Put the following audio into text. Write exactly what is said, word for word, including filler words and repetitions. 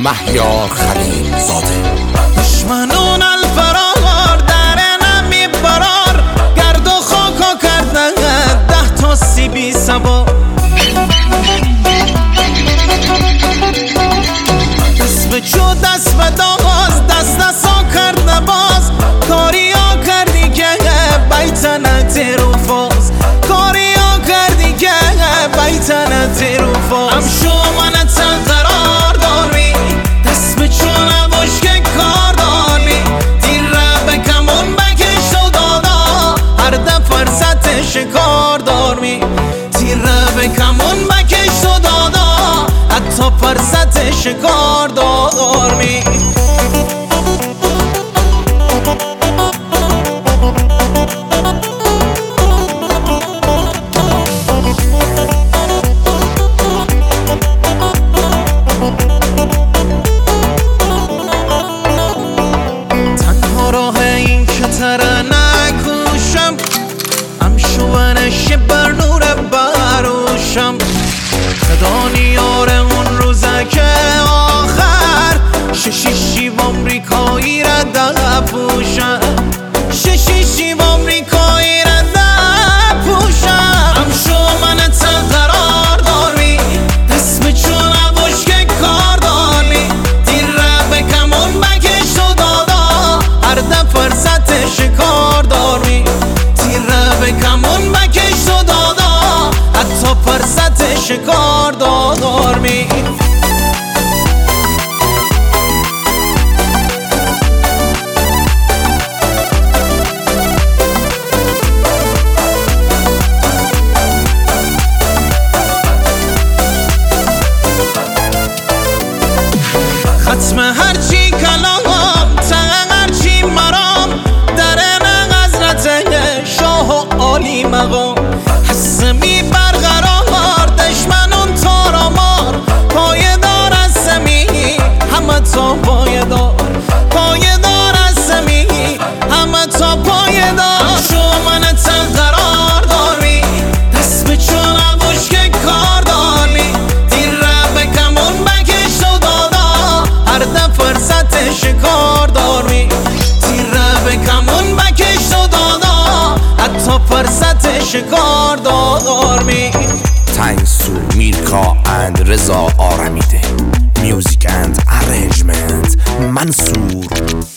مهیار خلیل زاده. دشمنون الفرار در نمی برار، گرد و خاکا کردن ده تا سیبی سبا. دست به چو دست به داز، دست دستا کرد نباز. کاری ها کردی که بیتنت رو فاز، کاری ها کردی که بیتنت رو فاز. هم شو منت قرار داری، دست به چو نباش که کار داری. دیر رو به کمون بکش و دادا، هر ده فرصت شکار داری. دیر رو به کمون بکش و دادا، حتی فرصت شکار داری. تنها راه این که تره نکوشم، هم شوانش بر نور بروشم. خدا نیاره اون روزه که آخر ششیشی و امریکایی را ده پوشم، ششیشی و امریکایی را ده پوشم. هم شو منت قرار داری، دست به چو نباش که کار داری. دیر رو به کمون بکش و دادا، هر ده فرصت شکار داری. دیر رو به کمون بکش و دادا، حتی فرصت شکار داری. ختم هرچی کلام تن هرچی مرام، در حضرت شاه و عالی مقام. حسمی برقرار دشمنون تارامار، پایدار از زمین همه تا پایدار، پایدار از زمین همه تا پایدار. شو منت قرار داری، دست به چو نباش که کار داری. دیر رو به کمون بکش و دادا، هر ده فرصت شکار داری. دیر رو به کمون بکش و دادا، حتی فرصت شکار داری. تنسو میرکا اند رضا آرمیده. میوزیک اند ارنجمنت منصور